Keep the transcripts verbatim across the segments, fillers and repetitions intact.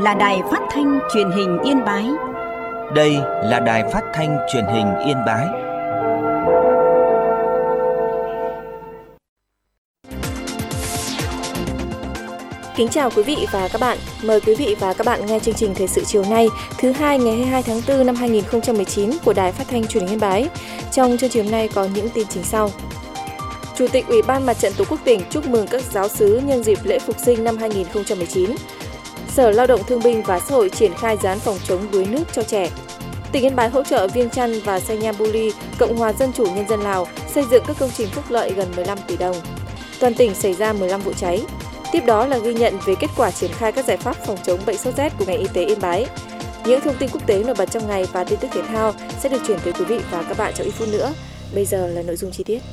là đài phát thanh truyền hình Yên Bái. Đây là đài phát thanh truyền hình Yên Bái. Kính chào quý vị và các bạn. Mời quý vị và các bạn nghe chương trình Thời sự chiều nay, thứ hai ngày hai mươi hai tháng tư năm hai nghìn không trăm mười chín của Đài Phát thanh Truyền hình Yên Bái. Trong chương trình hôm nay có những tin chính sau. Chủ tịch Ủy ban Mặt trận Tổ quốc tỉnh chúc mừng các giáo xứ nhân dịp lễ Phục sinh năm hai nghìn không trăm mười chín. Sở Lao động Thương binh và Xã hội triển khai dự án phòng chống đuối nước cho trẻ. Tỉnh Yên Bái hỗ trợ Viêng Chăn và Sanyabuli, Cộng hòa Dân chủ Nhân dân Lào xây dựng các công trình phúc lợi gần mười lăm tỷ đồng. Toàn tỉnh xảy ra mười lăm vụ cháy. Tiếp đó là ghi nhận về kết quả triển khai các giải pháp phòng chống bệnh sốt rét của ngành y tế Yên Bái. Những thông tin quốc tế nổi bật trong ngày và tin tức thể thao sẽ được chuyển tới quý vị và các bạn trong ít phút nữa. Bây giờ là nội dung chi tiết.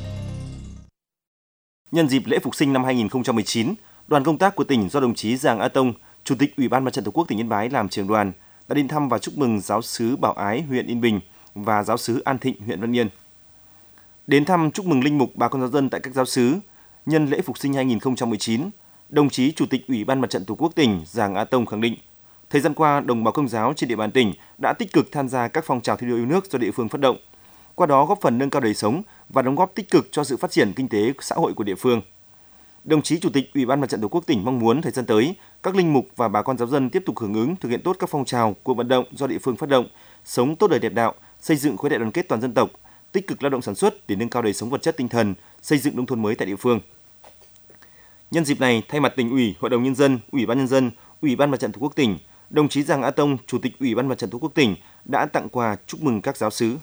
Nhân dịp lễ Phục sinh năm hai nghìn không trăm mười chín, đoàn công tác của tỉnh do đồng chí Giàng A Tông, Chủ tịch Ủy ban Mặt trận Tổ quốc tỉnh Yên Bái làm trưởng đoàn, đã đến thăm và chúc mừng giáo xứ Bảo Ái, huyện Yên Bình và giáo xứ An Thịnh, huyện Văn Yên. Đến thăm chúc mừng linh mục bà con giáo dân tại các giáo xứ nhân lễ Phục sinh hai nghìn không trăm mười chín, đồng chí Chủ tịch Ủy ban Mặt trận Tổ quốc tỉnh Giàng A Tông khẳng định, thời gian qua, đồng bào Công giáo trên địa bàn tỉnh đã tích cực tham gia các phong trào thi đua yêu nước do địa phương phát động, qua đó góp phần nâng cao đời sống và đóng góp tích cực cho sự phát triển kinh tế xã hội của địa phương. Đồng chí Chủ tịch Ủy ban Mặt trận Tổ quốc tỉnh mong muốn thời gian tới, các linh mục và bà con giáo dân tiếp tục hưởng ứng thực hiện tốt các phong trào, cuộc vận động do địa phương phát động, sống tốt đời đẹp đạo, xây dựng khối đại đoàn kết toàn dân tộc, tích cực lao động sản xuất để nâng cao đời sống vật chất tinh thần, xây dựng nông thôn mới tại địa phương. Nhân dịp này, thay mặt Tỉnh ủy, Hội đồng Nhân dân, Ủy ban Nhân dân, Ủy ban Mặt trận Tổ quốc tỉnh, đồng chí Giàng A Tông, Chủ tịch Ủy ban Mặt trận Tổ quốc tỉnh đã tặng quà chúc mừng các giáo xứ.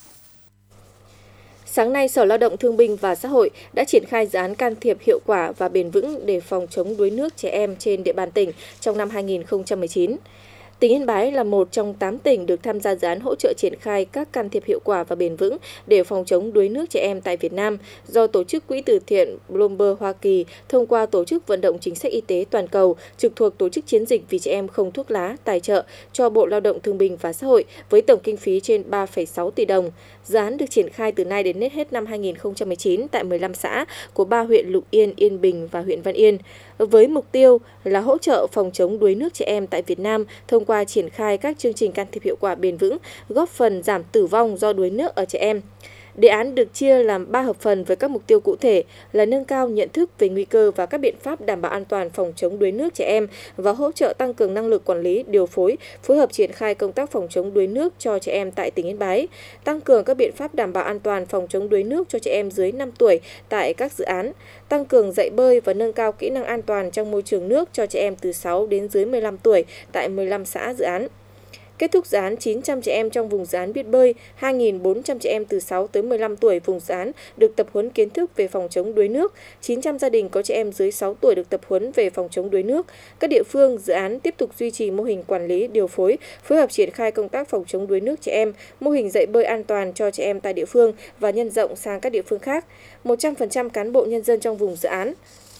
Sáng nay, Sở Lao động Thương binh và Xã hội đã triển khai dự án can thiệp hiệu quả và bền vững để phòng chống đuối nước trẻ em trên địa bàn tỉnh trong năm hai nghìn không trăm mười chín. Tỉnh Yên Bái là một trong tám tỉnh được tham gia dự án hỗ trợ triển khai các can thiệp hiệu quả và bền vững để phòng chống đuối nước trẻ em tại Việt Nam do Tổ chức Quỹ từ thiện Bloomberg Hoa Kỳ thông qua Tổ chức Vận động Chính sách Y tế Toàn cầu trực thuộc Tổ chức Chiến dịch vì trẻ em không thuốc lá tài trợ cho Bộ Lao động Thương binh và Xã hội với tổng kinh phí trên ba phẩy sáu tỷ đồng. Dự án được triển khai từ nay đến hết năm hai nghìn không trăm mười chín tại mười lăm xã của ba huyện Lục Yên, Yên Bình và huyện Văn Yên, với mục tiêu là hỗ trợ phòng chống đuối nước trẻ em tại Việt Nam thông qua triển khai các chương trình can thiệp hiệu quả bền vững, góp phần giảm tử vong do đuối nước ở trẻ em. Đề án được chia làm ba hợp phần với các mục tiêu cụ thể là nâng cao nhận thức về nguy cơ và các biện pháp đảm bảo an toàn phòng chống đuối nước trẻ em và hỗ trợ tăng cường năng lực quản lý, điều phối, phối hợp triển khai công tác phòng chống đuối nước cho trẻ em tại tỉnh Yên Bái, tăng cường các biện pháp đảm bảo an toàn phòng chống đuối nước cho trẻ em dưới năm tuổi tại các dự án, tăng cường dạy bơi và nâng cao kỹ năng an toàn trong môi trường nước cho trẻ em từ sáu đến dưới mười lăm tuổi tại mười lăm xã dự án. Kết thúc dự án, chín trăm trẻ em trong vùng dự án biết bơi, hai nghìn bốn trăm trẻ em từ sáu tới mười lăm tuổi vùng dự án được tập huấn kiến thức về phòng chống đuối nước, chín trăm gia đình có trẻ em dưới sáu tuổi được tập huấn về phòng chống đuối nước. Các địa phương, dự án tiếp tục duy trì mô hình quản lý, điều phối, phối hợp triển khai công tác phòng chống đuối nước trẻ em, mô hình dạy bơi an toàn cho trẻ em tại địa phương và nhân rộng sang các địa phương khác. một trăm phần trăm cán bộ nhân dân trong vùng dự án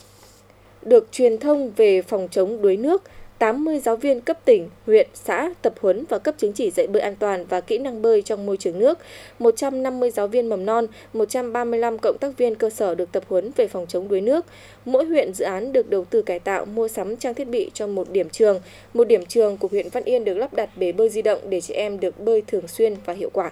được truyền thông về phòng chống đuối nước, tám mươi giáo viên cấp tỉnh, huyện, xã tập huấn và cấp chứng chỉ dạy bơi an toàn và kỹ năng bơi trong môi trường nước, một trăm năm mươi giáo viên mầm non, một trăm ba mươi lăm cộng tác viên cơ sở được tập huấn về phòng chống đuối nước. Mỗi huyện dự án được đầu tư cải tạo, mua sắm trang thiết bị cho một điểm trường. Một điểm trường của huyện Văn Yên được lắp đặt bể bơi di động để trẻ em được bơi thường xuyên và hiệu quả.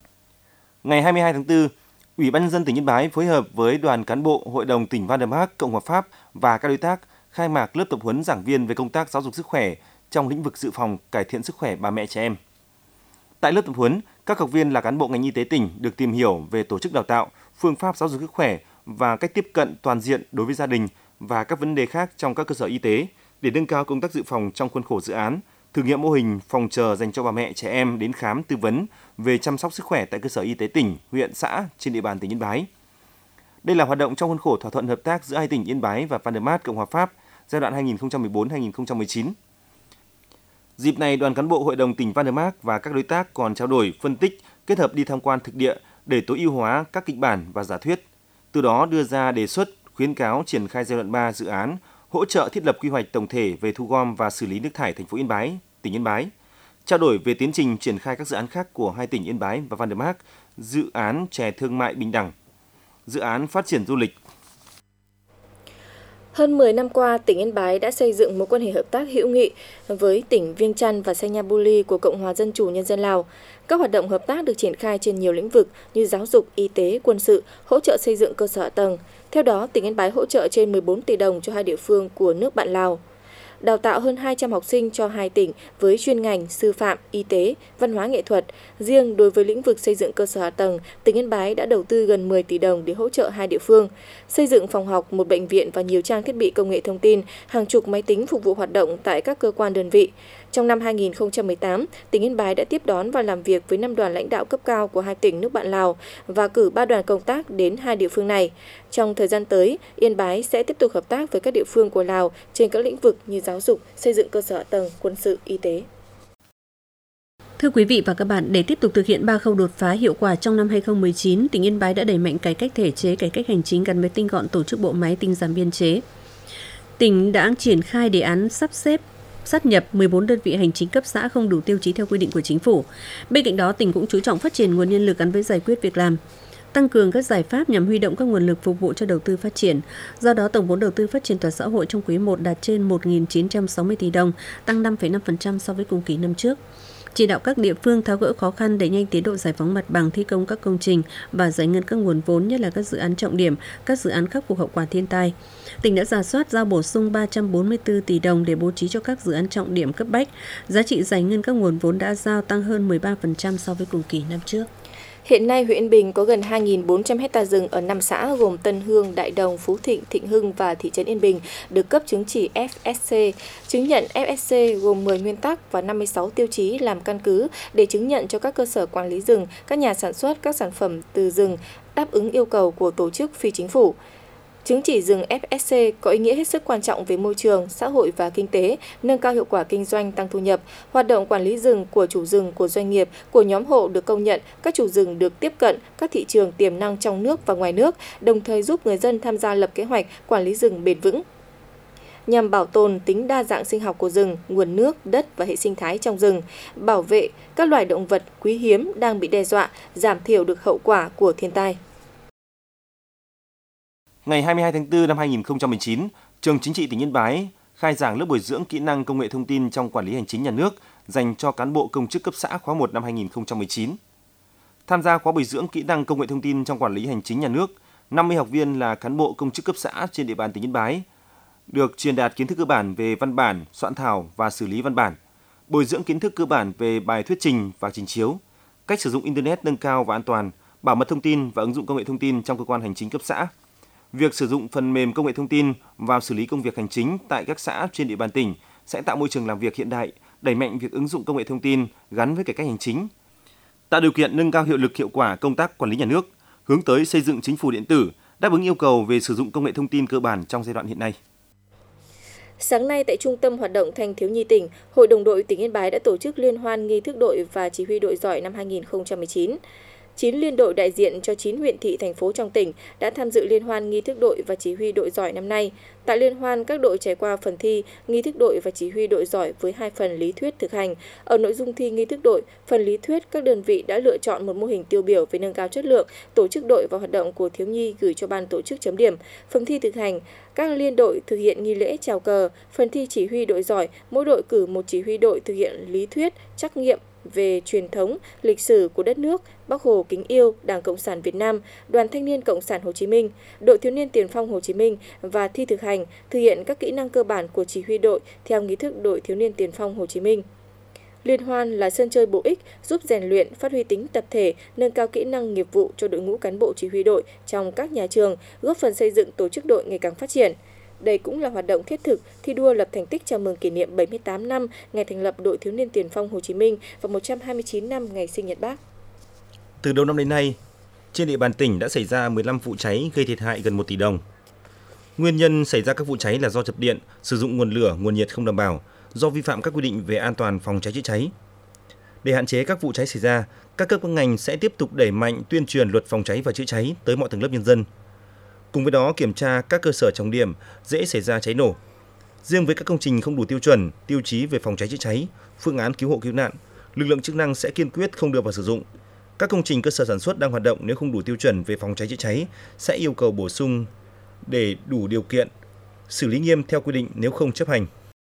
Ngày hai mươi hai tháng tư, Ủy ban Nhân dân tỉnh Yên Bái phối hợp với đoàn cán bộ Hội đồng tỉnh Vandermark, Cộng hòa Pháp và các đối tác khai mạc lớp tập huấn giảng viên về công tác giáo dục sức khỏe trong lĩnh vực dự phòng, cải thiện sức khỏe bà mẹ trẻ em. Tại lớp tập huấn, các học viên là cán bộ ngành y tế tỉnh được tìm hiểu về tổ chức đào tạo, phương pháp giáo dục sức khỏe và cách tiếp cận toàn diện đối với gia đình và các vấn đề khác trong các cơ sở y tế để nâng cao công tác dự phòng trong khuôn khổ dự án, thử nghiệm mô hình phòng chờ dành cho bà mẹ trẻ em đến khám tư vấn về chăm sóc sức khỏe tại cơ sở y tế tỉnh, huyện, xã trên địa bàn tỉnh Yên Bái. Đây là hoạt động trong khuôn khổ thỏa thuận hợp tác giữa hai tỉnh Yên Bái và Vandermark, Cộng hòa Pháp giai đoạn hai nghìn không trăm mười bốn đến hai nghìn không trăm mười chín. Dịp này, đoàn cán bộ Hội đồng tỉnh Vandermark và các đối tác còn trao đổi, phân tích, kết hợp đi tham quan thực địa để tối ưu hóa các kịch bản và giả thuyết, từ đó đưa ra đề xuất, khuyến cáo triển khai giai đoạn ba dự án, hỗ trợ thiết lập quy hoạch tổng thể về thu gom và xử lý nước thải thành phố Yên Bái, tỉnh Yên Bái, trao đổi về tiến trình triển khai các dự án khác của hai tỉnh Yên Bái và Vandermark, dự án chè thương mại bình đẳng, dự án phát triển du lịch. Hơn mười năm qua, tỉnh Yên Bái đã xây dựng mối quan hệ hợp tác hữu nghị với tỉnh Viêng Chăn và Sanyabuli của Cộng hòa Dân chủ Nhân dân Lào. Các hoạt động hợp tác được triển khai trên nhiều lĩnh vực như giáo dục, y tế, quân sự, hỗ trợ xây dựng cơ sở hạ tầng. Theo đó, tỉnh Yên Bái hỗ trợ trên mười bốn tỷ đồng cho hai địa phương của nước bạn Lào. Đào tạo hơn hai trăm học sinh cho hai tỉnh với chuyên ngành sư phạm, y tế, văn hóa nghệ thuật. Riêng đối với lĩnh vực xây dựng cơ sở hạ tầng, tỉnh Yên Bái đã đầu tư gần mười tỷ đồng để hỗ trợ hai địa phương. Xây dựng phòng học, một bệnh viện và nhiều trang thiết bị công nghệ thông tin, hàng chục máy tính phục vụ hoạt động tại các cơ quan đơn vị. Trong năm hai nghìn không trăm mười tám, tỉnh Yên Bái đã tiếp đón và làm việc với năm đoàn lãnh đạo cấp cao của hai tỉnh nước bạn Lào và cử ba đoàn công tác đến hai địa phương này. Trong thời gian tới, Yên Bái sẽ tiếp tục hợp tác với các địa phương của Lào trên các lĩnh vực như giáo dục, xây dựng cơ sở hạ tầng, quân sự, y tế. Thưa quý vị và các bạn, để tiếp tục thực hiện ba khâu đột phá hiệu quả trong năm hai nghìn không trăm mười chín, tỉnh Yên Bái đã đẩy mạnh cải cách thể chế, cải cách hành chính gắn với tinh gọn tổ chức bộ máy, tinh giản biên chế. Tỉnh đã triển khai đề án sắp xếp sát nhập mười bốn đơn vị hành chính cấp xã không đủ tiêu chí theo quy định của chính phủ. Bên cạnh đó, tỉnh cũng chú trọng phát triển nguồn nhân lực gắn với giải quyết việc làm, tăng cường các giải pháp nhằm huy động các nguồn lực phục vụ cho đầu tư phát triển. Do đó, tổng vốn đầu tư phát triển toàn xã hội trong quý một đạt trên một nghìn chín trăm sáu mươi tỷ đồng, tăng năm phẩy năm phần trăm so với cùng kỳ năm trước. Chỉ đạo các địa phương tháo gỡ khó khăn, đẩy nhanh tiến độ giải phóng mặt bằng, thi công các công trình và giải ngân các nguồn vốn, nhất là các dự án trọng điểm, các dự án khắc phục hậu quả thiên tai. Tỉnh đã rà soát giao bổ sung ba trăm bốn mươi tư tỷ đồng để bố trí cho các dự án trọng điểm cấp bách. Giá trị giải ngân các nguồn vốn đã giao tăng hơn mười ba phần trăm so với cùng kỳ năm trước. Hiện nay, huyện Yên Bình có gần hai nghìn bốn trăm hectare rừng ở năm xã gồm Tân Hương, Đại Đồng, Phú Thịnh, Thịnh Hưng và thị trấn Yên Bình được cấp chứng chỉ ép ét xê. Chứng nhận ép ét xê gồm mười nguyên tắc và năm mươi sáu tiêu chí làm căn cứ để chứng nhận cho các cơ sở quản lý rừng, các nhà sản xuất các sản phẩm từ rừng đáp ứng yêu cầu của tổ chức phi chính phủ. Chứng chỉ rừng ép ét xê có ý nghĩa hết sức quan trọng về môi trường, xã hội và kinh tế, nâng cao hiệu quả kinh doanh, tăng thu nhập. Hoạt động quản lý rừng của chủ rừng, của doanh nghiệp, của nhóm hộ được công nhận, các chủ rừng được tiếp cận các thị trường tiềm năng trong nước và ngoài nước, đồng thời giúp người dân tham gia lập kế hoạch quản lý rừng bền vững. Nhằm bảo tồn tính đa dạng sinh học của rừng, nguồn nước, đất và hệ sinh thái trong rừng, bảo vệ các loài động vật quý hiếm đang bị đe dọa, giảm thiểu được hậu quả của thiên tai. Ngày hai mươi hai tháng tư năm hai nghìn không trăm mười chín, Trường Chính trị tỉnh Yên Bái khai giảng lớp bồi dưỡng kỹ năng công nghệ thông tin trong quản lý hành chính nhà nước dành cho cán bộ công chức cấp xã khóa một năm hai nghìn không trăm mười chín. Tham gia khóa bồi dưỡng kỹ năng công nghệ thông tin trong quản lý hành chính nhà nước, năm mươi học viên là cán bộ công chức cấp xã trên địa bàn tỉnh Yên Bái được truyền đạt kiến thức cơ bản về văn bản, soạn thảo và xử lý văn bản, bồi dưỡng kiến thức cơ bản về bài thuyết trình và trình chiếu, cách sử dụng Internet nâng cao và an toàn, bảo mật thông tin và ứng dụng công nghệ thông tin trong cơ quan hành chính cấp xã. Việc sử dụng phần mềm công nghệ thông tin vào xử lý công việc hành chính tại các xã trên địa bàn tỉnh sẽ tạo môi trường làm việc hiện đại, đẩy mạnh việc ứng dụng công nghệ thông tin gắn với cải cách hành chính, tạo điều kiện nâng cao hiệu lực hiệu quả công tác quản lý nhà nước, hướng tới xây dựng chính phủ điện tử, đáp ứng yêu cầu về sử dụng công nghệ thông tin cơ bản trong giai đoạn hiện nay. Sáng nay tại Trung tâm Hoạt động Thanh thiếu nhi tỉnh, Hội đồng đội tỉnh Yên Bái đã tổ chức liên hoan nghi thức đội và chỉ huy đội giỏi năm hai nghìn không trăm mười chín. chín liên đội đại diện cho chín huyện thị thành phố trong tỉnh đã tham dự liên hoan nghi thức đội và chỉ huy đội giỏi năm nay. Tại liên hoan, các đội trải qua phần thi nghi thức đội và chỉ huy đội giỏi với hai phần lý thuyết thực hành. Ở nội dung thi nghi thức đội, phần lý thuyết các đơn vị đã lựa chọn một mô hình tiêu biểu về nâng cao chất lượng tổ chức đội và hoạt động của thiếu nhi gửi cho ban tổ chức chấm điểm. Phần thi thực hành, các liên đội thực hiện nghi lễ chào cờ. Phần thi chỉ huy đội giỏi, mỗi đội cử một chỉ huy đội thực hiện lý thuyết, trắc nghiệm về truyền thống, lịch sử của đất nước, Bác Hồ kính yêu, Đảng Cộng sản Việt Nam, Đoàn Thanh niên Cộng sản Hồ Chí Minh, Đội Thiếu niên Tiền phong Hồ Chí Minh và thi thực hành, thực hiện các kỹ năng cơ bản của chỉ huy đội theo nghi thức Đội Thiếu niên Tiền phong Hồ Chí Minh. Liên hoan là sân chơi bổ ích giúp rèn luyện, phát huy tính tập thể, nâng cao kỹ năng nghiệp vụ cho đội ngũ cán bộ chỉ huy đội trong các nhà trường, góp phần xây dựng tổ chức đội ngày càng phát triển. Đây cũng là hoạt động thiết thực thi đua lập thành tích chào mừng kỷ niệm bảy mươi tám năm ngày thành lập Đội Thiếu niên Tiền phong Hồ Chí Minh và một trăm hai mươi chín năm ngày sinh nhật Bác. Từ đầu năm đến nay, trên địa bàn tỉnh đã xảy ra mười lăm vụ cháy gây thiệt hại gần một tỷ đồng. Nguyên nhân xảy ra các vụ cháy là do chập điện, sử dụng nguồn lửa, nguồn nhiệt không đảm bảo, do vi phạm các quy định về an toàn phòng cháy chữa cháy. Để hạn chế các vụ cháy xảy ra, các cấp các ngành sẽ tiếp tục đẩy mạnh tuyên truyền luật phòng cháy và chữa cháy tới mọi tầng lớp nhân dân. Cùng với đó kiểm tra các cơ sở trọng điểm dễ xảy ra cháy nổ. Riêng với các công trình không đủ tiêu chuẩn, tiêu chí về phòng cháy chữa cháy, phương án cứu hộ cứu nạn, lực lượng chức năng sẽ kiên quyết không đưa vào sử dụng. Các công trình cơ sở sản xuất đang hoạt động nếu không đủ tiêu chuẩn về phòng cháy chữa cháy sẽ yêu cầu bổ sung để đủ điều kiện xử lý nghiêm theo quy định nếu không chấp hành.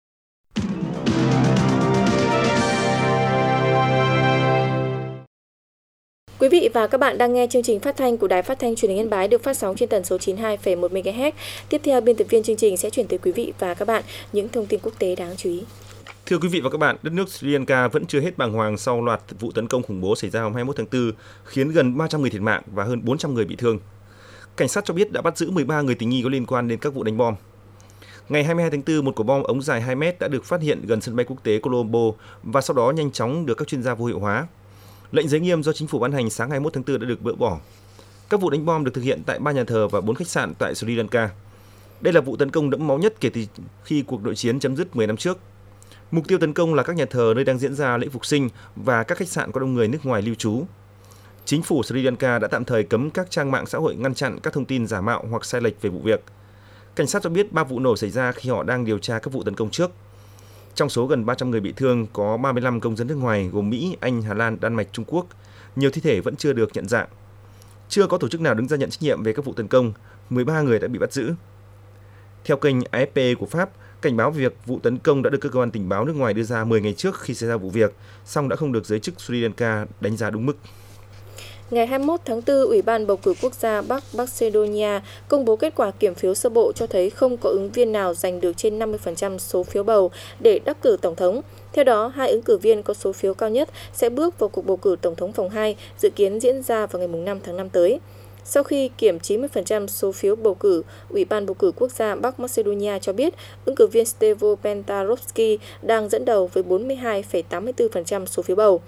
Quý vị và các bạn đang nghe chương trình phát thanh của Đài Phát thanh Truyền hình Yên Bái được phát sóng trên tần số chín mươi hai phẩy một mê ga héc. Tiếp theo, biên tập viên chương trình sẽ chuyển tới quý vị và các bạn những thông tin quốc tế đáng chú ý. Thưa quý vị và các bạn, đất nước Sri Lanka vẫn chưa hết bàng hoàng sau loạt vụ tấn công khủng bố xảy ra hôm hai mươi mốt tháng tư, khiến gần ba trăm người thiệt mạng và hơn bốn trăm người bị thương. Cảnh sát cho biết đã bắt giữ mười ba người tình nghi có liên quan đến các vụ đánh bom. Ngày hai mươi hai tháng tư, một quả bom ống dài hai mét đã được phát hiện gần sân bay quốc tế Colombo và sau đó nhanh chóng được các chuyên gia vô hiệu hóa. Lệnh giới nghiêm do chính phủ ban hành sáng hai mươi mốt tháng tư đã được bỡ bỏ. Các vụ đánh bom được thực hiện tại ba nhà thờ và bốn khách sạn tại Sri Lanka. Đây là vụ tấn công đẫm máu nhất kể từ khi cuộc nội chiến chấm dứt mười năm trước. Mục tiêu tấn công là các nhà thờ nơi đang diễn ra lễ phục sinh và các khách sạn có đông người nước ngoài lưu trú. Chính phủ Sri Lanka đã tạm thời cấm các trang mạng xã hội ngăn chặn các thông tin giả mạo hoặc sai lệch về vụ việc. Cảnh sát cho biết ba vụ nổ xảy ra khi họ đang điều tra các vụ tấn công trước. Trong số gần ba trăm người bị thương có ba mươi lăm công dân nước ngoài gồm Mỹ, Anh, Hà Lan, Đan Mạch, Trung Quốc. Nhiều thi thể vẫn chưa được nhận dạng. Chưa có tổ chức nào đứng ra nhận trách nhiệm về các vụ tấn công, mười ba người đã bị bắt giữ. Theo kênh a ép pê của Pháp, cảnh báo về việc vụ tấn công đã được các cơ quan tình báo nước ngoài đưa ra mười ngày trước khi xảy ra vụ việc, song đã không được giới chức Sri Lanka đánh giá đúng mức. Ngày hai mươi mốt tháng tư, Ủy ban bầu cử quốc gia Bắc Macedonia công bố kết quả kiểm phiếu sơ bộ cho thấy không có ứng viên nào giành được trên năm mươi phần trăm số phiếu bầu để đắc cử tổng thống. Theo đó, hai ứng cử viên có số phiếu cao nhất sẽ bước vào cuộc bầu cử tổng thống vòng hai, dự kiến diễn ra vào ngày năm tháng năm tới. Sau khi kiểm chín mươi phần trăm số phiếu bầu cử, Ủy ban bầu cử quốc gia Bắc Macedonia cho biết ứng cử viên Stevo Pentarovski đang dẫn đầu với bốn mươi hai phẩy tám mươi tư phần trăm số phiếu bầu.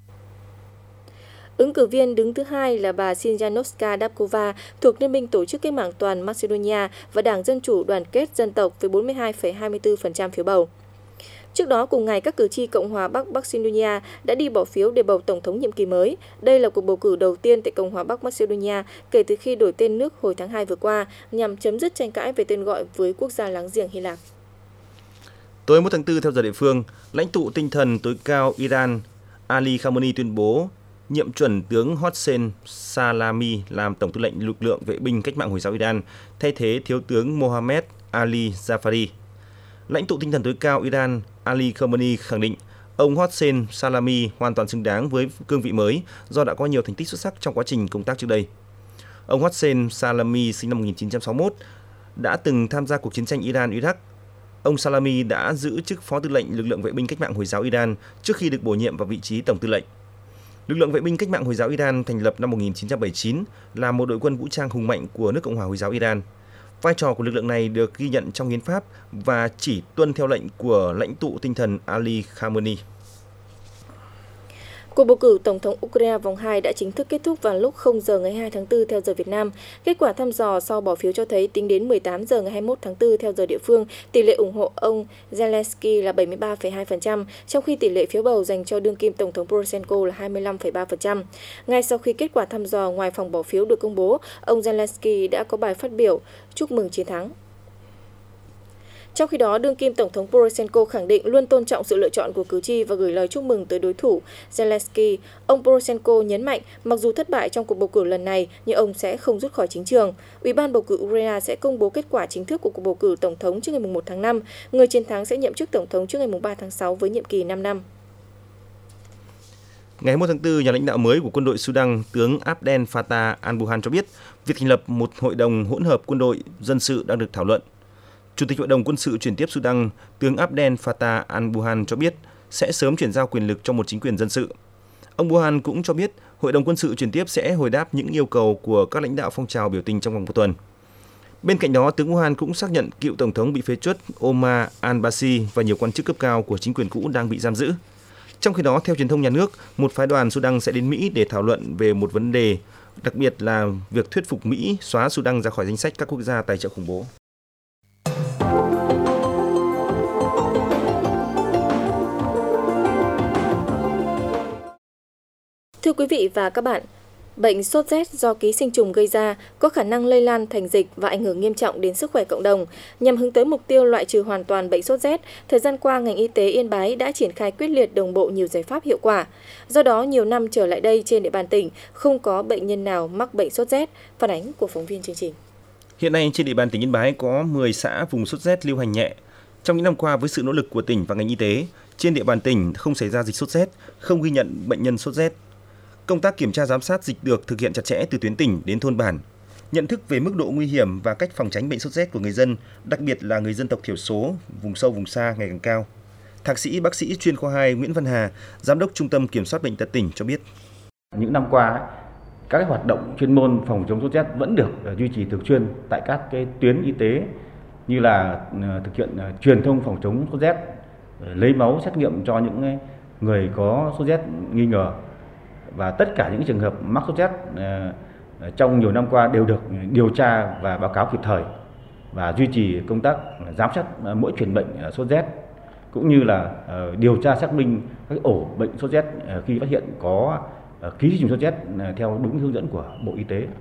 Ứng cử viên đứng thứ hai là bà Sinjanovska Dabkova thuộc Liên minh Tổ chức Cách mạng Toàn Macedonia và Đảng Dân chủ Đoàn kết Dân tộc với bốn mươi hai phẩy hai mươi tư phần trăm phiếu bầu. Trước đó, cùng ngày, các cử tri Cộng hòa Bắc Macedonia đã đi bỏ phiếu để bầu Tổng thống nhiệm kỳ mới. Đây là cuộc bầu cử đầu tiên tại Cộng hòa Bắc Macedonia kể từ khi đổi tên nước hồi tháng hai vừa qua, nhằm chấm dứt tranh cãi về tên gọi với quốc gia láng giềng Hy Lạp. Tối mốt tháng tư theo giờ địa phương, lãnh tụ tinh thần tối cao Iran Ali Khamenei tuyên bố nhiệm chuẩn tướng Hossein Salami làm tổng tư lệnh lực lượng vệ binh cách mạng Hồi giáo Iran, thay thế thiếu tướng Mohammad Ali Jafari. Lãnh tụ tinh thần tối cao Iran Ali Khamenei khẳng định ông Hossein Salami hoàn toàn xứng đáng với cương vị mới do đã có nhiều thành tích xuất sắc trong quá trình công tác trước đây. Ông Hossein Salami sinh năm một nghìn chín trăm sáu mươi mốt, đã từng tham gia cuộc chiến tranh Iran-Iraq. Ông Salami đã giữ chức phó tư lệnh lực lượng vệ binh cách mạng Hồi giáo Iran trước khi được bổ nhiệm vào vị trí tổng tư lệnh. Lực lượng vệ binh cách mạng Hồi giáo Iran thành lập năm một nghìn chín trăm bảy mươi chín là một đội quân vũ trang hùng mạnh của nước Cộng hòa Hồi giáo Iran. Vai trò của lực lượng này được ghi nhận trong hiến pháp và chỉ tuân theo lệnh của lãnh tụ tinh thần Ali Khamenei. Cuộc bầu cử Tổng thống Ukraine vòng hai đã chính thức kết thúc vào lúc không giờ ngày hai tháng tư theo giờ Việt Nam. Kết quả thăm dò sau bỏ phiếu cho thấy tính đến mười tám giờ ngày hai mươi mốt tháng tư theo giờ địa phương, tỷ lệ ủng hộ ông Zelensky là bảy mươi ba phẩy hai phần trăm, trong khi tỷ lệ phiếu bầu dành cho đương kim Tổng thống Poroshenko là hai mươi lăm phẩy ba phần trăm. Ngay sau khi kết quả thăm dò ngoài phòng bỏ phiếu được công bố, ông Zelensky đã có bài phát biểu chúc mừng chiến thắng. Trong khi đó, đương kim Tổng thống Poroshenko khẳng định luôn tôn trọng sự lựa chọn của cử tri và gửi lời chúc mừng tới đối thủ Zelensky. Ông Poroshenko nhấn mạnh, mặc dù thất bại trong cuộc bầu cử lần này, nhưng ông sẽ không rút khỏi chính trường. Ủy ban bầu cử Ukraine sẽ công bố kết quả chính thức của cuộc bầu cử Tổng thống trước ngày một tháng năm. Người chiến thắng sẽ nhậm chức Tổng thống trước ngày ba tháng sáu với nhiệm kỳ năm năm. Ngày hai mươi mốt tháng tư, nhà lãnh đạo mới của quân đội Sudan, tướng Abdel Fattah al-Burhan cho biết, việc thành lập một hội đồng hỗn hợp quân đội dân sự đang được thảo luận. Chủ tịch Hội đồng quân sự chuyển tiếp Sudan, tướng Abdel Fattah al-Burhan cho biết sẽ sớm chuyển giao quyền lực cho một chính quyền dân sự. Ông Burhan cũng cho biết Hội đồng quân sự chuyển tiếp sẽ hồi đáp những yêu cầu của các lãnh đạo phong trào biểu tình trong vòng một tuần. Bên cạnh đó, tướng Burhan cũng xác nhận cựu tổng thống bị phế truất Omar al-Bashir và nhiều quan chức cấp cao của chính quyền cũ đang bị giam giữ. Trong khi đó, theo truyền thông nhà nước, một phái đoàn Sudan sẽ đến Mỹ để thảo luận về một vấn đề, đặc biệt là việc thuyết phục Mỹ xóa Sudan ra khỏi danh sách các quốc gia tài trợ khủng bố. Thưa quý vị và các bạn, bệnh sốt rét do ký sinh trùng gây ra có khả năng lây lan thành dịch và ảnh hưởng nghiêm trọng đến sức khỏe cộng đồng. Nhằm hướng tới mục tiêu loại trừ hoàn toàn bệnh sốt rét, thời gian qua ngành y tế Yên Bái đã triển khai quyết liệt đồng bộ nhiều giải pháp hiệu quả. Do đó, nhiều năm trở lại đây trên địa bàn tỉnh không có bệnh nhân nào mắc bệnh sốt rét. Phản ánh của phóng viên chương trình. Hiện nay trên địa bàn tỉnh Yên Bái có mười xã vùng sốt rét lưu hành nhẹ. Trong những năm qua, với sự nỗ lực của tỉnh và ngành y tế, trên địa bàn tỉnh không xảy ra dịch sốt rét, không ghi nhận bệnh nhân sốt rét. Công tác kiểm tra giám sát dịch được thực hiện chặt chẽ từ tuyến tỉnh đến thôn bản. Nhận thức về mức độ nguy hiểm và cách phòng tránh bệnh sốt rét của người dân, đặc biệt là người dân tộc thiểu số, vùng sâu vùng xa ngày càng cao. Thạc sĩ bác sĩ chuyên khoa hai Nguyễn Văn Hà, Giám đốc Trung tâm Kiểm soát Bệnh tật tỉnh cho biết. Những năm qua, các hoạt động chuyên môn phòng chống sốt rét vẫn được duy trì thường xuyên tại các cái tuyến y tế, như là thực hiện truyền thông phòng chống sốt rét, lấy máu xét nghiệm cho những người có sốt rét nghi ngờ, và tất cả những trường hợp mắc sốt rét trong nhiều năm qua đều được điều tra và báo cáo kịp thời, và duy trì công tác giám sát mỗi truyền bệnh sốt rét, cũng như là điều tra xác minh các ổ bệnh sốt rét khi phát hiện có ký trùng sốt rét theo đúng hướng dẫn của Bộ Y tế.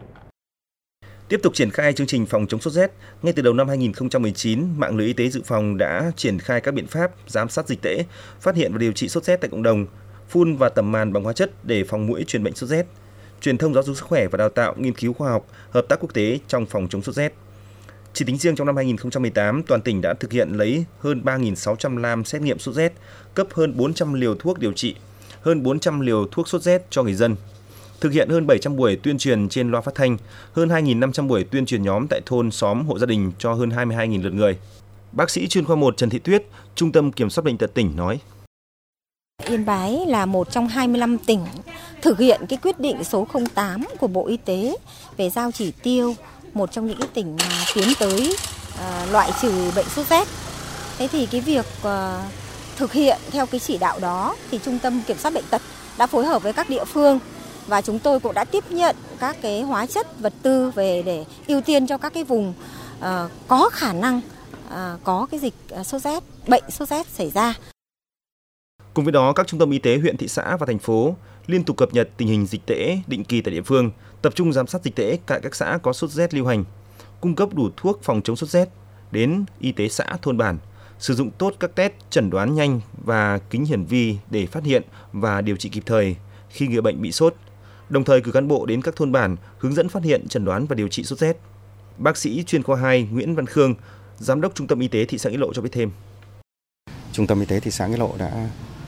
Tiếp tục triển khai chương trình phòng chống sốt rét, ngay từ đầu năm hai nghìn không trăm mười chín, mạng lưới y tế dự phòng đã triển khai các biện pháp giám sát dịch tễ, phát hiện và điều trị sốt rét tại cộng đồng, phun và tẩm màn bằng hóa chất để phòng muỗi truyền bệnh sốt rét, truyền thông giáo dục sức khỏe và đào tạo, nghiên cứu khoa học, hợp tác quốc tế trong phòng chống sốt rét. Chỉ tính riêng trong năm hai nghìn không trăm mười tám, toàn tỉnh đã thực hiện lấy hơn ba nghìn sáu trăm lam xét nghiệm sốt rét, cấp hơn bốn trăm liều thuốc điều trị, hơn bốn trăm liều thuốc sốt rét cho người dân. Thực hiện hơn bảy trăm buổi tuyên truyền trên loa phát thanh, hơn hai nghìn năm trăm buổi tuyên truyền nhóm tại thôn, xóm, hộ gia đình cho hơn hai mươi hai nghìn lượt người. Bác sĩ chuyên khoa một Trần Thị Tuyết, Trung tâm Kiểm soát Bệnh tật tỉnh nói. Yên Bái là một trong hai mươi lăm tỉnh thực hiện cái quyết định số không tám của Bộ Y tế về giao chỉ tiêu, một trong những cái tỉnh mà tiến tới uh, loại trừ bệnh sốt rét. Thế thì cái việc uh, thực hiện theo cái chỉ đạo đó thì Trung tâm Kiểm soát Bệnh tật đã phối hợp với các địa phương, và chúng tôi cũng đã tiếp nhận các cái hóa chất vật tư về để ưu tiên cho các cái vùng uh, có khả năng uh, có cái dịch uh, sốt rét, bệnh sốt rét xảy ra. Cùng với đó, các trung tâm y tế huyện, thị xã và thành phố liên tục cập nhật tình hình dịch tễ định kỳ tại địa phương, tập trung giám sát dịch tễ tại các xã có sốt rét lưu hành, cung cấp đủ thuốc phòng chống sốt rét đến y tế xã, thôn bản, sử dụng tốt các test chẩn đoán nhanh và kính hiển vi để phát hiện và điều trị kịp thời khi người bệnh bị sốt, đồng thời cử cán bộ đến các thôn bản hướng dẫn phát hiện, chẩn đoán và điều trị sốt rét. Bác sĩ chuyên khoa hai Nguyễn Văn Khương, Giám đốc Trung tâm Y tế thị xã Nghĩa Lộ cho biết thêm. Trung tâm Y tế thị xã Nghĩa Lộ đã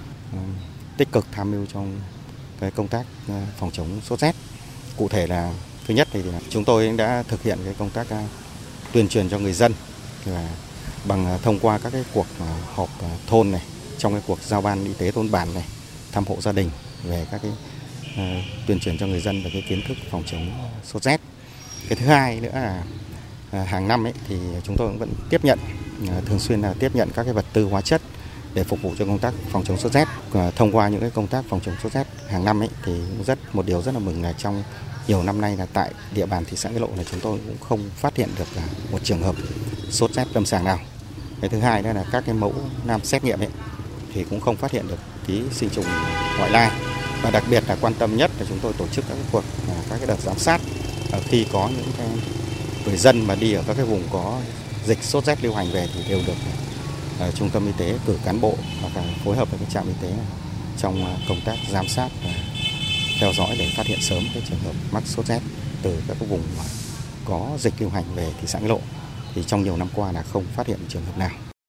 tích cực tham mưu trong cái công tác phòng chống sốt rét. Cụ thể là thứ nhất thì chúng tôi đã thực hiện cái công tác tuyên truyền cho người dân và bằng thông qua các cái cuộc họp thôn này, trong cái cuộc giao ban y tế thôn bản này, thăm hộ gia đình về các cái uh, tuyên truyền cho người dân về cái kiến thức phòng chống sốt rét. Cái thứ hai nữa là uh, hàng năm ấy thì chúng tôi cũng vẫn tiếp nhận uh, thường xuyên là tiếp nhận các cái vật tư hóa chất để phục vụ cho công tác phòng chống sốt rét. Uh, thông qua những cái công tác phòng chống sốt rét hàng năm ấy thì rất một điều rất là mừng là trong nhiều năm nay là tại địa bàn thị xã Nghĩa Lộ là chúng tôi cũng không phát hiện được một trường hợp sốt rét lâm sàng nào. Cái thứ hai đó là các cái mẫu nam xét nghiệm ấy thì cũng không phát hiện được ký sinh trùng ngoại lai, và đặc biệt là quan tâm nhất là chúng tôi tổ chức các cái cuộc các cái đợt giám sát khi có những cái người dân mà đi ở các cái vùng có dịch sốt rét lưu hành về thì đều được uh, trung tâm y tế cử cán bộ hoặc là phối hợp với cái trạm y tế trong uh, công tác giám sát và theo dõi để phát hiện sớm cái trường hợp mắc sốt rét từ các cái vùng mà có dịch lưu hành về thị xã Nghĩa Lộ. Thì trong nhiều năm qua là không phát hiện trường hợp nào.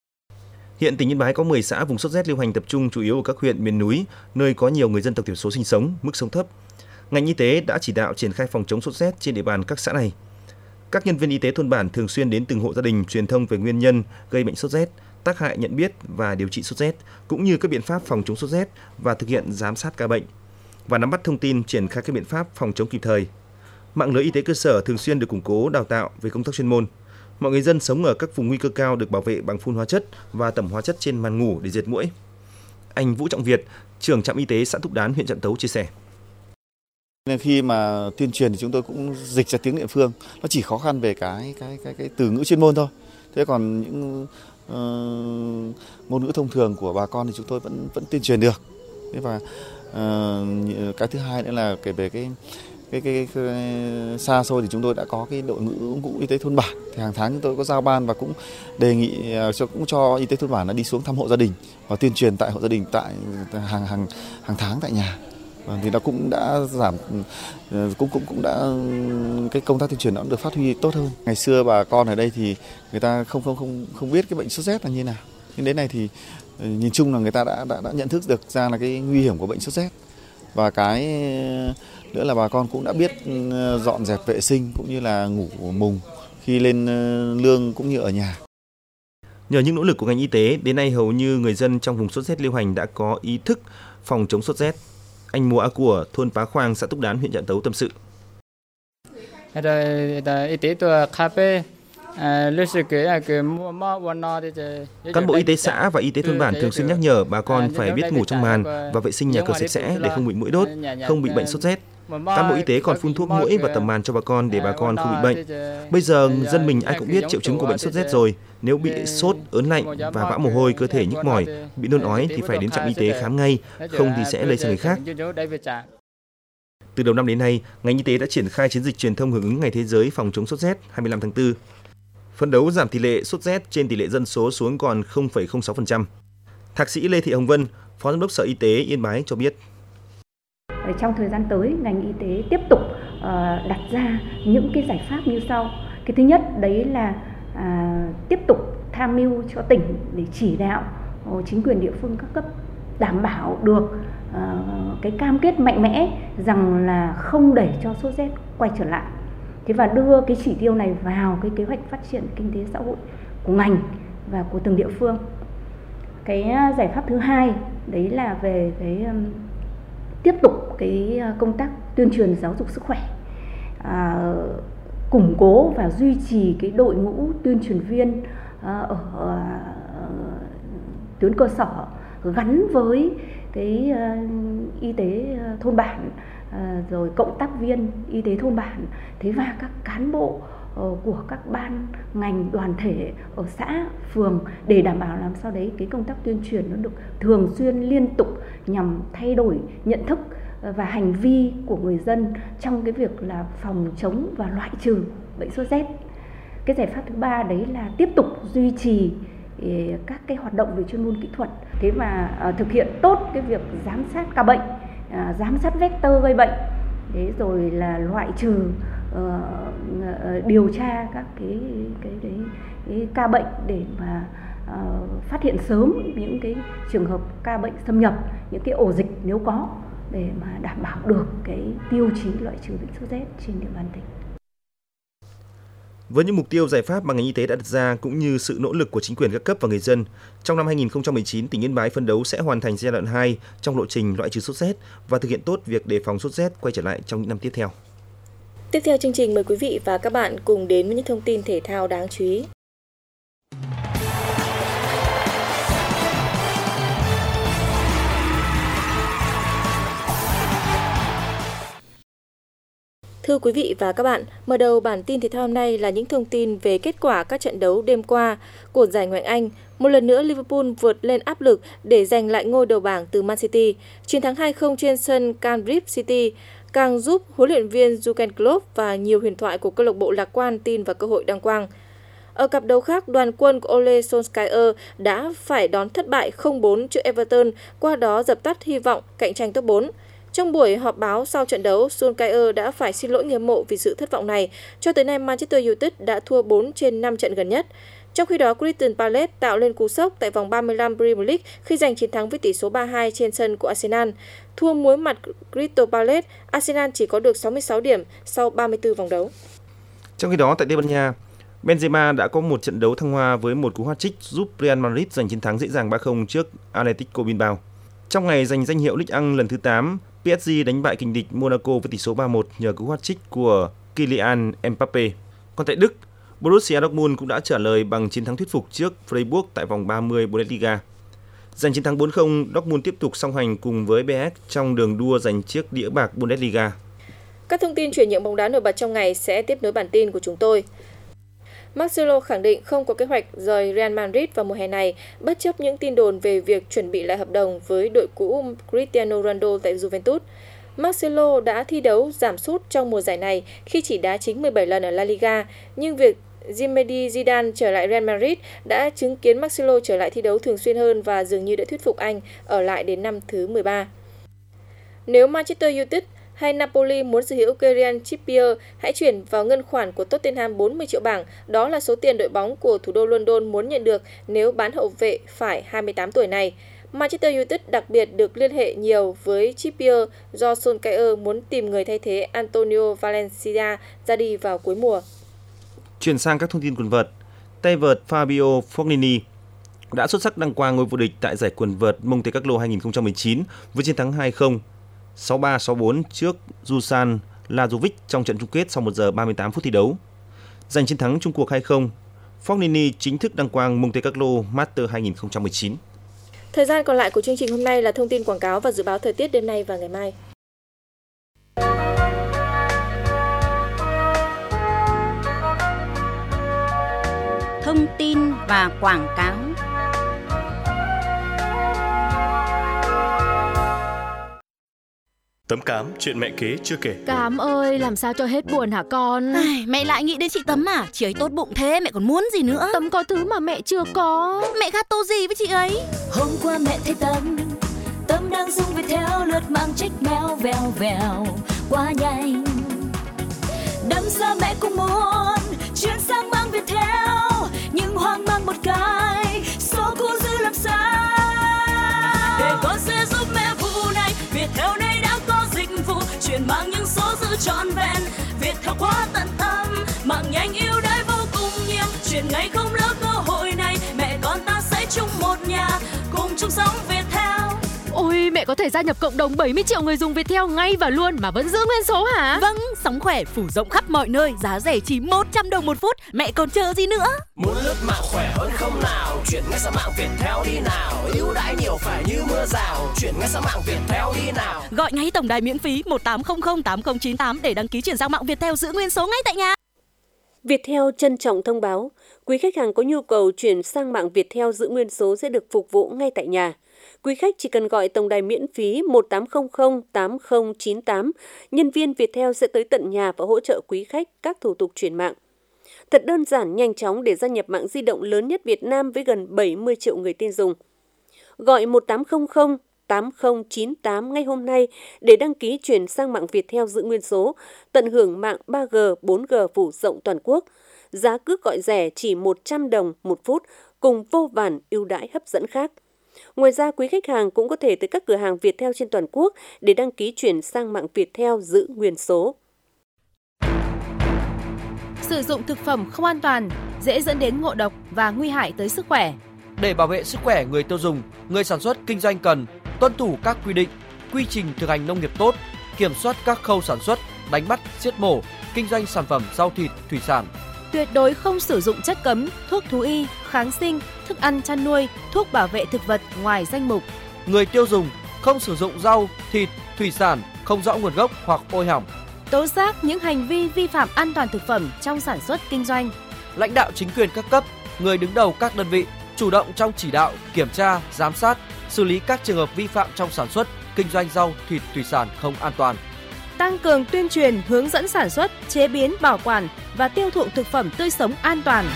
Hiện tỉnh Yên Bái có mười xã vùng sốt rét lưu hành tập trung chủ yếu ở các huyện miền núi, nơi có nhiều người dân tộc thiểu số sinh sống, mức sống thấp. Ngành y tế đã chỉ đạo triển khai phòng chống sốt rét trên địa bàn các xã này. Các nhân viên y tế thôn bản thường xuyên đến từng hộ gia đình truyền thông về nguyên nhân gây bệnh sốt rét, tác hại nhận biết và điều trị sốt rét, cũng như các biện pháp phòng chống sốt rét và thực hiện giám sát ca bệnh và nắm bắt thông tin triển khai các biện pháp phòng chống kịp thời. Mạng lưới y tế cơ sở thường xuyên được củng cố, đào tạo về công tác chuyên môn. Mọi người dân sống ở các vùng nguy cơ cao được bảo vệ bằng phun hóa chất và tẩm hóa chất trên màn ngủ để diệt muỗi. Anh Vũ Trọng Việt, trưởng trạm y tế xã Túc Đán, huyện Trạm Tấu chia sẻ. Nên khi mà tuyên truyền thì chúng tôi cũng dịch ra tiếng địa phương, nó chỉ khó khăn về cái cái cái cái từ ngữ chuyên môn thôi. Thế còn những uh, ngôn ngữ thông thường của bà con thì chúng tôi vẫn vẫn tuyên truyền được. Thế và uh, cái thứ hai nữa là kể về cái Cái, cái, cái xa xôi thì chúng tôi đã có cái đội ngũ ngũ y tế thôn bản, thì hàng tháng chúng tôi có giao ban và cũng đề nghị cho cũng cho y tế thôn bản là đi xuống thăm hộ gia đình và tuyên truyền tại hộ gia đình tại hàng hàng hàng tháng tại nhà Thì nó cũng đã giảm, cũng cũng cũng đã cái công tác tuyên truyền nó cũng được phát huy tốt hơn. Ngày xưa bà con ở đây thì người ta không không không không biết cái bệnh sốt rét là như thế nào. Nhưng đến này thì nhìn chung là người ta đã đã đã nhận thức được ra là cái nguy hiểm của bệnh sốt rét. Và cái nữa là bà con cũng đã biết dọn dẹp vệ sinh cũng như là ngủ mùng khi lên nương cũng như ở nhà. Nhờ những nỗ lực của ngành y tế, đến nay hầu như người dân trong vùng sốt rét lưu hành đã có ý thức phòng chống sốt rét. Anh Mùa A Của, thôn Pá Khoang, xã Túc Đán, huyện Trạm Tấu tâm sự. Cán bộ y tế xã và y tế thôn bản thường xuyên nhắc nhở bà con phải biết ngủ trong màn và vệ sinh nhà cửa sạch sẽ để không bị muỗi đốt, không bị bệnh sốt rét. Cán bộ y tế còn phun thuốc muỗi và tẩm màn cho bà con để bà con không bị bệnh. Bây giờ dân mình ai cũng biết triệu chứng của bệnh sốt rét rồi. Nếu bị sốt, ớn lạnh và vã mồ hôi, cơ thể nhức mỏi, bị nôn ói thì phải đến trạm y tế khám ngay, không thì sẽ lây sang người khác. Từ đầu năm đến nay, ngành y tế đã triển khai chiến dịch truyền thông hưởng ứng Ngày Thế giới phòng chống sốt rét hai mươi lăm tháng tư. Phấn đấu giảm tỷ lệ sốt rét trên tỷ lệ dân số xuống còn không phẩy không sáu phần trăm. Thạc sĩ Lê Thị Hồng Vân, Phó Giám đốc Sở Y tế Yên Bái cho biết. Trong thời gian tới, ngành y tế tiếp tục uh, đặt ra những cái giải pháp như sau. Cái thứ nhất đấy là uh, tiếp tục tham mưu cho tỉnh để chỉ đạo uh, chính quyền địa phương các cấp đảm bảo được uh, cái cam kết mạnh mẽ rằng là không để cho sốt rét quay trở lại. Thế và đưa cái chỉ tiêu này vào cái kế hoạch phát triển kinh tế xã hội của ngành và của từng địa phương. Cái uh, giải pháp thứ hai đấy là về cái um, tiếp tục cái công tác tuyên truyền giáo dục sức khỏe, à, củng cố và duy trì cái đội ngũ tuyên truyền viên à, ở à, tuyến cơ sở gắn với cái à, y tế thôn bản, à, rồi cộng tác viên y tế thôn bản, thế và các cán bộ của các ban ngành đoàn thể ở xã, phường để đảm bảo làm sao đấy cái công tác tuyên truyền nó được thường xuyên liên tục nhằm thay đổi nhận thức và hành vi của người dân trong cái việc là phòng chống và loại trừ bệnh sốt rét. Cái giải pháp thứ ba đấy là tiếp tục duy trì các cái hoạt động về chuyên môn kỹ thuật, thế và uh, thực hiện tốt cái việc giám sát ca bệnh, uh, giám sát vector gây bệnh, thế rồi là loại trừ uh, uh, điều tra các cái cái, cái, cái ca bệnh để mà uh, phát hiện sớm những cái trường hợp ca bệnh xâm nhập, những cái ổ dịch nếu có, để mà đảm bảo được cái tiêu chí loại trừ bệnh sốt rét trên địa bàn tỉnh. Với những mục tiêu giải pháp mà ngành y tế đã đặt ra cũng như sự nỗ lực của chính quyền các cấp và người dân, trong năm hai nghìn không trăm mười chín, tỉnh Yên Bái phấn đấu sẽ hoàn thành giai đoạn hai trong lộ trình loại trừ sốt rét và thực hiện tốt việc đề phòng sốt rét quay trở lại trong những năm tiếp theo. Tiếp theo chương trình, mời quý vị và các bạn cùng đến với những thông tin thể thao đáng chú ý. Thưa quý vị và các bạn, mở đầu bản tin thể thao hôm nay là những thông tin về kết quả các trận đấu đêm qua của giải Ngoại hạng Anh. Một lần nữa Liverpool vượt lên áp lực để giành lại ngôi đầu bảng từ Man City. Chiến thắng hai không trên sân Cambridge City càng giúp huấn luyện viên Jurgen Klopp và nhiều huyền thoại của câu lạc bộ lạc quan tin vào cơ hội đăng quang. Ở cặp đấu khác, đoàn quân của Ole Solskjaer đã phải đón thất bại không bốn trước Everton, qua đó dập tắt hy vọng cạnh tranh top bốn. Trong buổi họp báo sau trận đấu, Solskjaer đã phải xin lỗi người hâm mộ vì sự thất vọng này. Cho tới nay, Manchester United đã thua bốn trên năm trận gần nhất. Trong khi đó, Crystal Palace tạo lên cú sốc tại vòng ba mươi lăm Premier League khi giành chiến thắng với tỷ số ba hai trên sân của Arsenal. Thua muối mặt Crystal Palace, Arsenal chỉ có được sáu mươi sáu điểm sau ba mươi tư vòng đấu. Trong khi đó, tại Tây Ban Nha, Benzema đã có một trận đấu thăng hoa với một cú hat-trick giúp Real Madrid giành chiến thắng dễ dàng ba không trước Atletico Bilbao. Trong ngày giành danh hiệu Ligue một lần thứ tám, pê ét giê đánh bại kình địch Monaco với tỷ số ba một nhờ cú hat-trick của Kylian Mbappe. Còn tại Đức, Borussia Dortmund cũng đã trả lời bằng chiến thắng thuyết phục trước Freiburg tại vòng ba mươi Bundesliga. Giành chiến thắng bốn không, Dortmund tiếp tục song hành cùng với bê ét trong đường đua giành chiếc đĩa bạc Bundesliga. Các thông tin chuyển nhượng bóng đá nổi bật trong ngày sẽ tiếp nối bản tin của chúng tôi. Marcelo khẳng định không có kế hoạch rời Real Madrid vào mùa hè này, bất chấp những tin đồn về việc chuẩn bị lại hợp đồng với đội cũ Cristiano Ronaldo tại Juventus. Marcelo đã thi đấu giảm sút trong mùa giải này khi chỉ đá chính mười bảy lần ở La Liga, nhưng việc Zinedine Zidane trở lại Real Madrid đã chứng kiến Marcelo trở lại thi đấu thường xuyên hơn và dường như đã thuyết phục anh ở lại đến năm thứ mười ba. Nếu Manchester United hay Napoli muốn sở hữu Kieran Trippier, hãy chuyển vào ngân khoản của Tottenham bốn mươi triệu bảng. Đó là số tiền đội bóng của thủ đô London muốn nhận được nếu bán hậu vệ phải hai mươi tám tuổi này. Manchester United đặc biệt được liên hệ nhiều với Trippier do Solskjaer muốn tìm người thay thế Antonio Valencia ra đi vào cuối mùa. Chuyển sang các thông tin quần vợt, tay vợt Fabio Fognini đã xuất sắc đăng quang ngôi vô địch tại giải quần vợt Monte Carlo hai không một chín với chiến thắng hai không, sáu ba sáu bốn trước Dusan Lajovic trong trận chung kết sau một giờ ba mươi tám phút thi đấu. Giành chiến thắng chung cuộc hai không, Fognini chính thức đăng quang Monte Carlo Master hai không một chín. Thời gian còn lại của chương trình hôm nay là thông tin quảng cáo và dự báo thời tiết đêm nay và ngày mai. Thông tin và quảng cáo. Tấm Cám, chuyện mẹ kế chưa kể. Cám ơi, làm sao cho hết buồn hả con? Ai, mẹ lại nghĩ đến chị Tấm à? Chị ấy tốt bụng thế, mẹ còn muốn gì nữa? Tấm có thứ mà mẹ chưa có. Mẹ gato gì với chị ấy? Hôm qua mẹ thấy Tấm, Tấm đang dùng Viettel lướt mang trích mèo vèo vèo quá nhanh. Đâm ra mẹ cũng muốn chuyển sang mang Viettel, nhưng hoang mang một cái, số cũ giữ làm sao? Để con sẽ giúp mẹ vụ này, Viettel này đã có dịch vụ chuyển mang những số giữ trọn vẹn. Viettel quá tận tâm, mạng nhanh ưu đãi vô cùng nhiều, chuyển ngay không lỡ cơ hội này, mẹ con ta sẽ chung một nhà, cùng chung sống Viettel. Ôi, mẹ có thể gia nhập cộng đồng bảy mươi triệu người dùng Viettel ngay và luôn mà vẫn giữ nguyên số hả? Vâng, sóng khỏe phủ rộng khắp mọi nơi, giá rẻ chỉ một trăm đồng một phút, mẹ còn chờ gì nữa? Muốn lướt mạng khỏe hơn không nào, chuyển ngay sang mạng Viettel đi nào, ưu đãi nhiều phải như mưa rào, chuyển ngay sang mạng Viettel đi nào. Gọi ngay tổng đài miễn phí một tám không không tám không chín tám để đăng ký chuyển sang mạng Viettel giữ nguyên số ngay tại nhà. Viettel trân trọng thông báo, quý khách hàng có nhu cầu chuyển sang mạng Viettel giữ nguyên số sẽ được phục vụ ngay tại nhà. Quý khách chỉ cần gọi tổng đài miễn phí một tám không không tám không chín tám, nhân viên Viettel sẽ tới tận nhà và hỗ trợ quý khách các thủ tục chuyển mạng. Thật đơn giản, nhanh chóng để gia nhập mạng di động lớn nhất Việt Nam với gần bảy mươi triệu người tin dùng. Gọi một tám không không tám không chín tám ngay hôm nay để đăng ký chuyển sang mạng Viettel giữ nguyên số, tận hưởng mạng ba G, bốn G phủ rộng toàn quốc. Giá cước gọi rẻ chỉ một trăm đồng một phút cùng vô vàn ưu đãi hấp dẫn khác. Ngoài ra, quý khách hàng cũng có thể tới các cửa hàng Viettel trên toàn quốc để đăng ký chuyển sang mạng Viettel giữ nguyên số. Sử dụng thực phẩm không an toàn dễ dẫn đến ngộ độc và nguy hại tới sức khỏe. Để bảo vệ sức khỏe người tiêu dùng, người sản xuất kinh doanh cần tuân thủ các quy định, quy trình thực hành nông nghiệp tốt, kiểm soát các khâu sản xuất, đánh bắt, giết mổ, kinh doanh sản phẩm rau thịt, thủy sản. Tuyệt đối không sử dụng chất cấm, thuốc thú y, kháng sinh, thức ăn chăn nuôi, thuốc bảo vệ thực vật ngoài danh mục. Người tiêu dùng không sử dụng rau, thịt, thủy sản không rõ nguồn gốc hoặc ôi hỏng. Tố giác những hành vi vi phạm an toàn thực phẩm trong sản xuất kinh doanh. Lãnh đạo chính quyền các cấp, người đứng đầu các đơn vị chủ động trong chỉ đạo, kiểm tra, giám sát, xử lý các trường hợp vi phạm trong sản xuất, kinh doanh rau, thịt, thủy sản không an toàn. Tăng cường tuyên truyền, hướng dẫn sản xuất, chế biến, bảo quản và tiêu thụ thực phẩm tươi sống an toàn.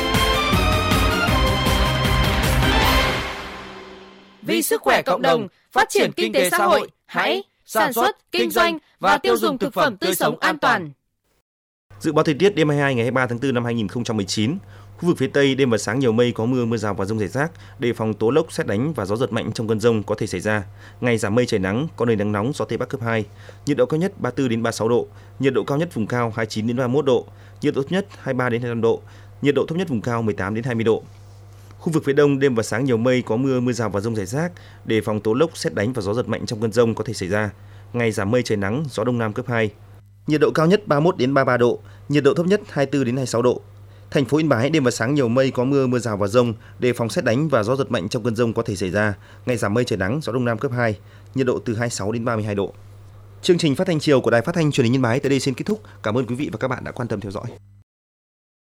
Vì sức khỏe cộng đồng, phát triển kinh tế xã hội, hãy sản xuất, kinh doanh và tiêu dùng thực phẩm tươi sống an toàn. Dự báo thời tiết đêm hai mươi hai ngày hai mươi ba tháng tư năm hai nghìn không trăm mười chín. Khu vực phía Tây đêm và sáng nhiều mây, có mưa, mưa rào và dông rải rác, đề phòng tố lốc, sét đánh và gió giật mạnh trong cơn dông có thể xảy ra. Ngày giảm mây trời nắng, có nơi nắng nóng, gió tây bắc cấp hai. Nhiệt độ cao nhất ba mươi tư đến ba mươi sáu độ, nhiệt độ cao nhất vùng cao hai mươi chín đến ba mươi mốt độ, nhiệt độ thấp nhất hai mươi ba đến hai mươi lăm độ, nhiệt độ thấp nhất vùng cao mười tám đến hai mươi độ. Khu vực phía Đông đêm và sáng nhiều mây, có mưa, mưa rào và dông rải rác, đề phòng tố lốc, sét đánh và gió giật mạnh trong cơn dông có thể xảy ra. Ngày giảm mây trời nắng, gió đông nam cấp hai. Nhiệt độ cao nhất ba mươi mốt đến ba mươi ba độ, nhiệt độ thấp nhất hai mươi tư đến hai mươi sáu độ. Thành phố Yên Bái đêm và sáng nhiều mây, có mưa, mưa rào và dông, đề phòng sét đánh và gió giật mạnh trong cơn dông có thể xảy ra. Ngày giảm mây trời nắng, gió đông nam cấp hai, nhiệt độ từ hai mươi sáu đến ba mươi hai độ. Chương trình phát thanh chiều của Đài Phát thanh Truyền hình Yên Bái tới đây xin kết thúc. Cảm ơn quý vị và các bạn đã quan tâm theo dõi.